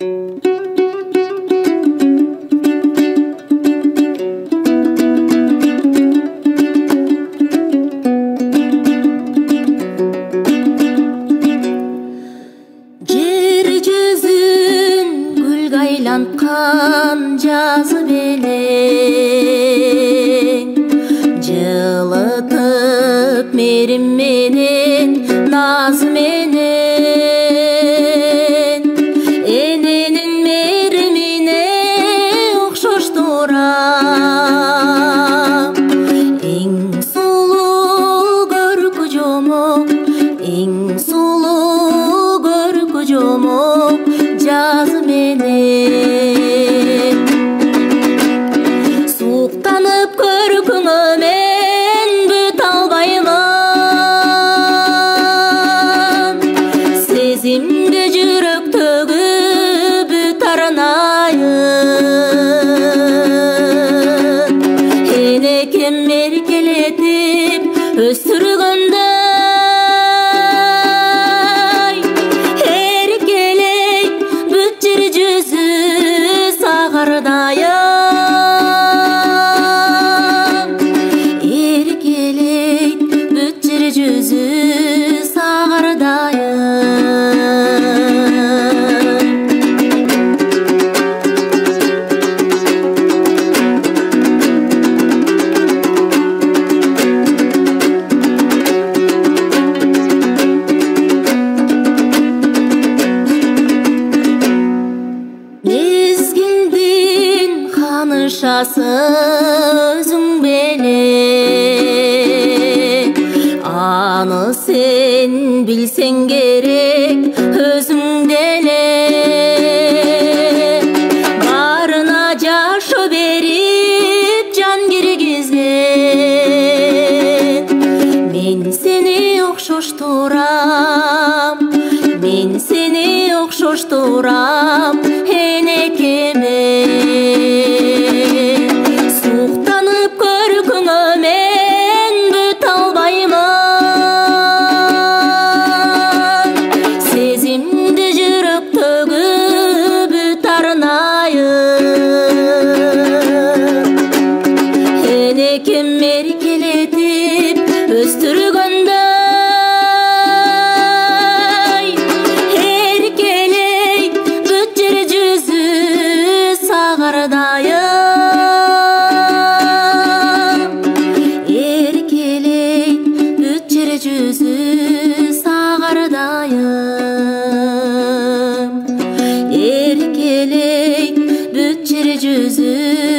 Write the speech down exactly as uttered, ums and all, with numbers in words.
Айланткан жазы белең жылытып мерим менен назы менен эненин меримине окшоштурам эң сулуу көркү жомок эң сулуу көркү жомок жазы менен суктанып көркүңө мен бүт албаймын сезимди жүрөктөгү бүт арнайын энекем меркелетип өстүргөндө эркелейт бүт жер жүзү сагырдайын мезгилдин канышасы өзүң белең аны сен билсең керек өзүң деле барына жашоо берип жан киргизген мен сени окшоштурам мен сени окшоштурам энекеме суктанып көркүңө мен бүт албаймын сезимди жүрөктөгү бүт арнайын энекем меркелетип өстүргөндө эркелейт бүт жер жүзү сагырдайын эркелейт бүт жер жүзү сагырдайын эркелейт бүт жер жүзү